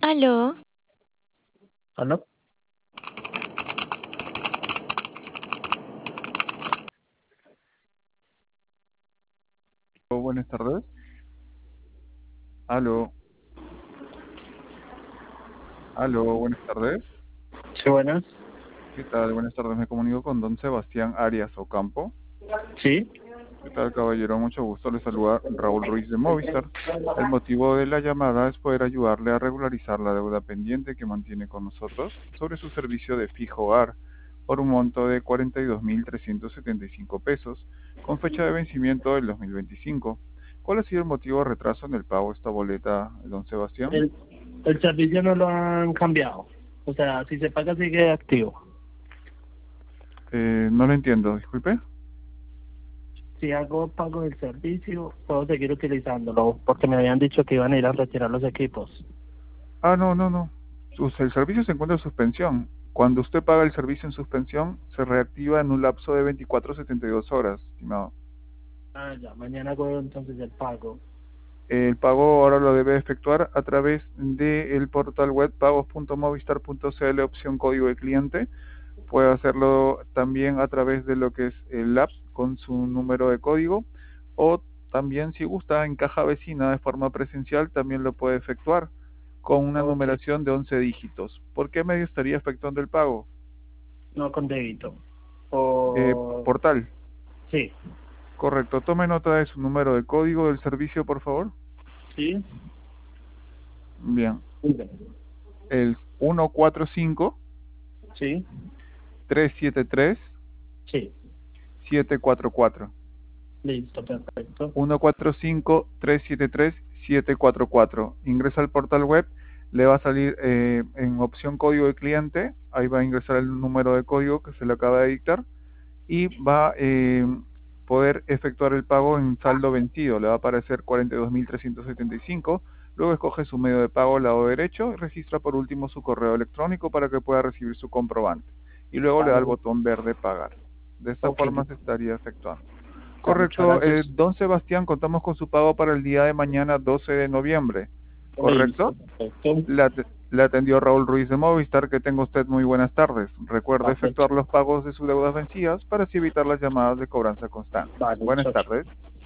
Aló, ¿Aló? Buenas tardes. Aló, aló, buenas tardes. Sí, buenas. ¿Qué tal? Buenas tardes. Me comunico con don Sebastián Arias Ocampo. Sí. ¿Qué tal, caballero? Mucho gusto. Le saluda Raúl Ruiz de Movistar. El motivo de la llamada es poder ayudarle a regularizar la deuda pendiente que mantiene con nosotros sobre su servicio de fijo hogar por un monto de 42.375 pesos, con fecha de vencimiento del 2025. ¿Cuál ha sido el motivo de retraso en el pago de esta boleta, don Sebastián? El, el servicio no lo han cambiado. O sea, si se paga sigue activo. No lo entiendo, disculpe. Si hago pago del servicio, puedo seguir utilizándolo, porque me habían dicho que iban a ir a retirar los equipos. Ah, no, no, no. El servicio se encuentra en suspensión. Cuando usted paga el servicio en suspensión, se reactiva en un lapso de 24 a 72 horas, estimado. Ah, ya, mañana hago entonces el pago. El pago ahora lo debe efectuar a través del portal web pagos.movistar.cl, opción código de cliente. Puede hacerlo también a través de lo que es el app con su número de código, o también, si gusta, en caja vecina de forma presencial también lo puede efectuar con una Ok. numeración de 11 dígitos. ¿Por qué medio estaría efectuando el pago? No con débito. O... Portal. Sí. Correcto. Tome nota de su número de código del servicio, por favor. Sí. Bien. Diga. El 145 Sí. 373 Sí. 744. Listo, perfecto. 145-373-744. Ingresa al portal web, le va a salir en opción código de cliente, ahí va a ingresar el número de código que se le acaba de dictar y va a poder efectuar el pago en saldo vencido. Le va a aparecer 42.375. Luego escoge su medio de pago al lado derecho y registra por último su correo electrónico para que pueda recibir su comprobante. Y luego le da el Vale. botón verde pagar. De esta Ok. forma se estaría efectuando. Ya, muchas Correcto. gracias. Don Sebastián, contamos con su pago para el día de mañana 12 de noviembre. Listo, ¿Correcto? perfecto. Le atendió Raúl Ruiz de Movistar. Que tenga usted muy buenas tardes. Recuerde Vale, efectuar los pagos de sus deudas vencidas para así evitar las llamadas de cobranza constante. vale, Buenas chao, chao. tardes.